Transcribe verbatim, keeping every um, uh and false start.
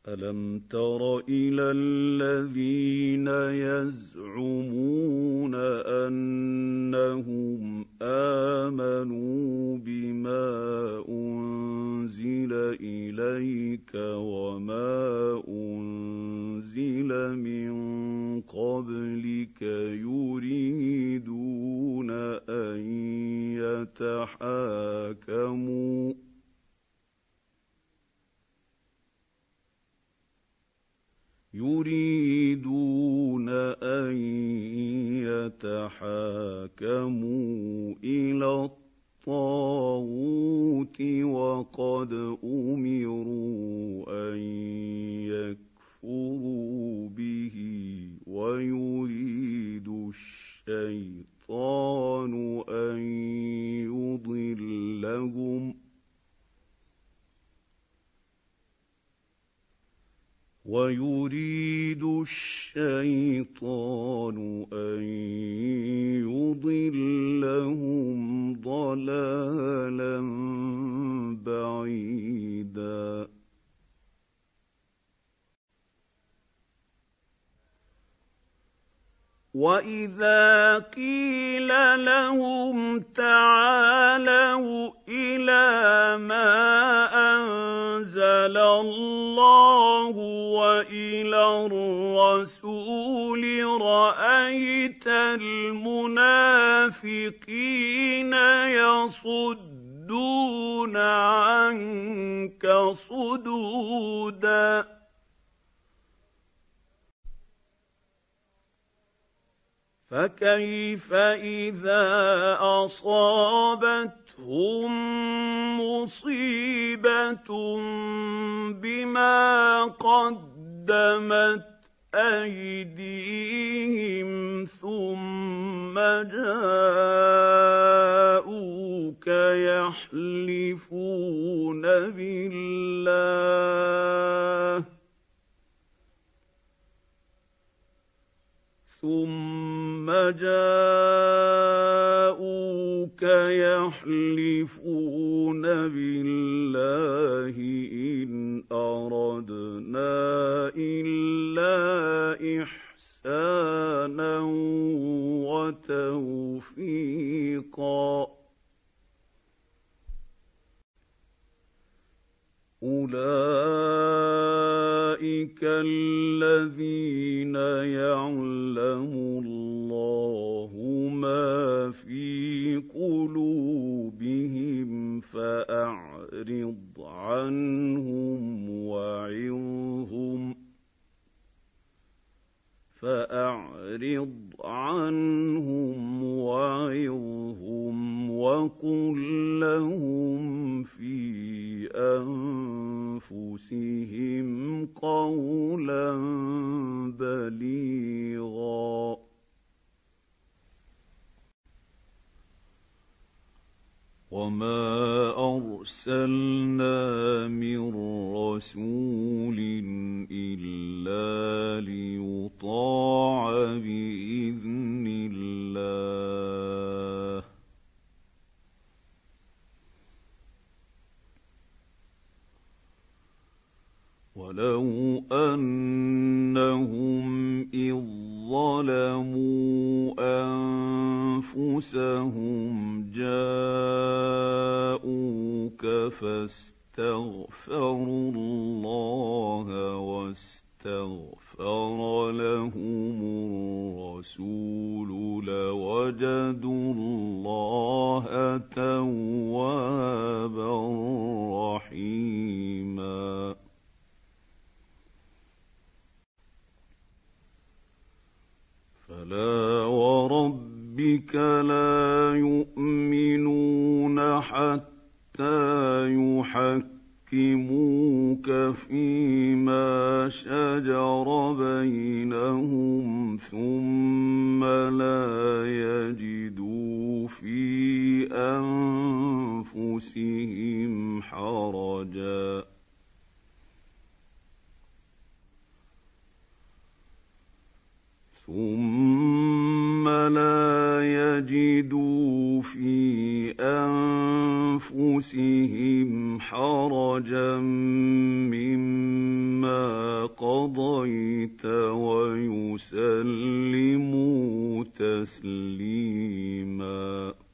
ألم تر إلى الذين يزعمون أنهم آمنوا بما أنزل إليك وما أنزل من قبلك يريدون أن يتحاكموا يريدون أن يتحاكموا إلى الطاغوت وقد أمروا أن يكفروا به ويريد الشيطان أن يضلهم ويريد الشيطان أن يضلهم ضلالا بعيدا وإذا قيل لهم تعالوا إلى ما أنزل الله وإلى الرسول رأيت المنافقين يصدون عنك صدودا فكيف إذا أصابتهم مصيبة بما قدمت أيديهم ثم جاءوك يحلفون بالله ثم جاءوك يحلفون بالله إن أردنا إلا إحسانا وتوفيقا أولئك الذين يعلم الله ما في قلوبهم فأعرض عنهم وعظهم فأعرض عنهم وعظهم وقل لهم في أنفسهم قولا بليغا وما أرسلنا من رسول إلا ليطاع بإذن الله ولو أنهم إذ ظلموا أنفسهم جاءوك فاستغفروا الله واستغفر لهم الرسول لوجدوا الله توابا رحيما فلا وربك لا يؤمنون حتى يحكموك فيما شجر بينهم ثم لا يجدوا في أنفسهم حرجا ثم لا يجدوا في أنفسهم حرجا مما قضيت ويسلموا تسليما.